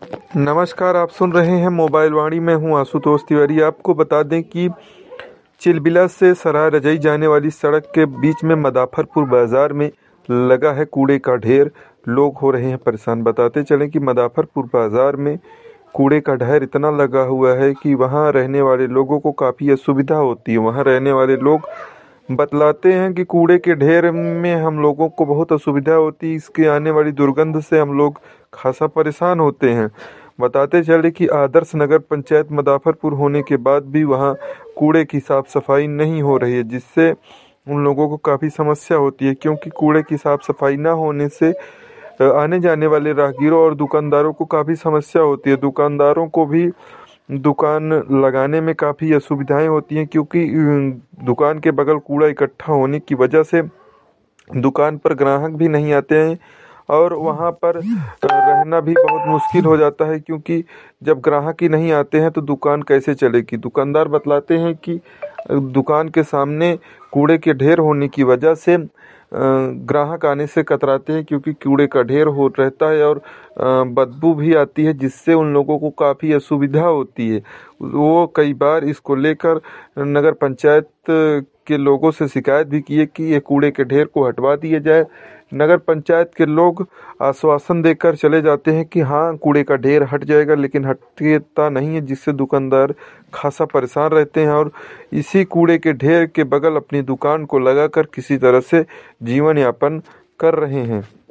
नमस्कार, आप सुन रहे हैं मोबाइल वाणी। में हूं आशुतोष तिवारी। आपको बता दें कि चिलबिला से सराय रजई जाने वाली सड़क के बीच में मदाफरपुर बाजार में लगा है कूड़े का ढेर। लोग हो रहे हैं परेशान। बताते चलें कि मदाफरपुर बाजार में कूड़े का ढेर इतना लगा हुआ है कि वहां रहने वाले लोगों को काफ़ी असुविधा होती है। वहां रहने वाले लोग बतलाते हैं कि कूड़े के ढेर में हम लोगों को बहुत असुविधा होती है। इसके आने वाली दुर्गंध से हम लोग खासा परेशान होते हैं। बताते चले कि आदर्श नगर पंचायत मदाफरपुर होने के बाद भी वहां कूड़े की साफ सफाई नहीं हो रही है, जिससे उन लोगों को काफ़ी समस्या होती है। क्योंकि कूड़े की साफ सफाई ना होने से आने जाने वाले राहगीरों और दुकानदारों को काफ़ी समस्या होती है। दुकानदारों को भी दुकान लगाने में काफ़ी असुविधाएं होती हैं, क्योंकि दुकान के बगल कूड़ा इकट्ठा होने की वजह से दुकान पर ग्राहक भी नहीं आते हैं और वहाँ पर रहना भी बहुत मुश्किल हो जाता है। क्योंकि जब ग्राहक ही नहीं आते हैं तो दुकान कैसे चलेगी। दुकानदार बतलाते हैं कि दुकान के सामने कूड़े के ढेर होने की वजह से ग्राहक आने से कतराते हैं, क्योंकि कूड़े का ढेर हो रहता है और बदबू भी आती है, जिससे उन लोगों को काफ़ी असुविधा होती है। वो कई बार इसको लेकर नगर पंचायत के लोगों से शिकायत भी की है कि ये कूड़े के ढेर को हटवा दिया जाए। नगर पंचायत के लोग आश्वासन देकर चले जाते हैं कि हाँ, कूड़े का ढेर हट जाएगा, लेकिन हटता नहीं है, जिससे दुकानदार खासा परेशान रहते हैं और इसी कूड़े के ढेर के बगल अपनी दुकान को लगाकर किसी तरह से जीवन यापन कर रहे हैं।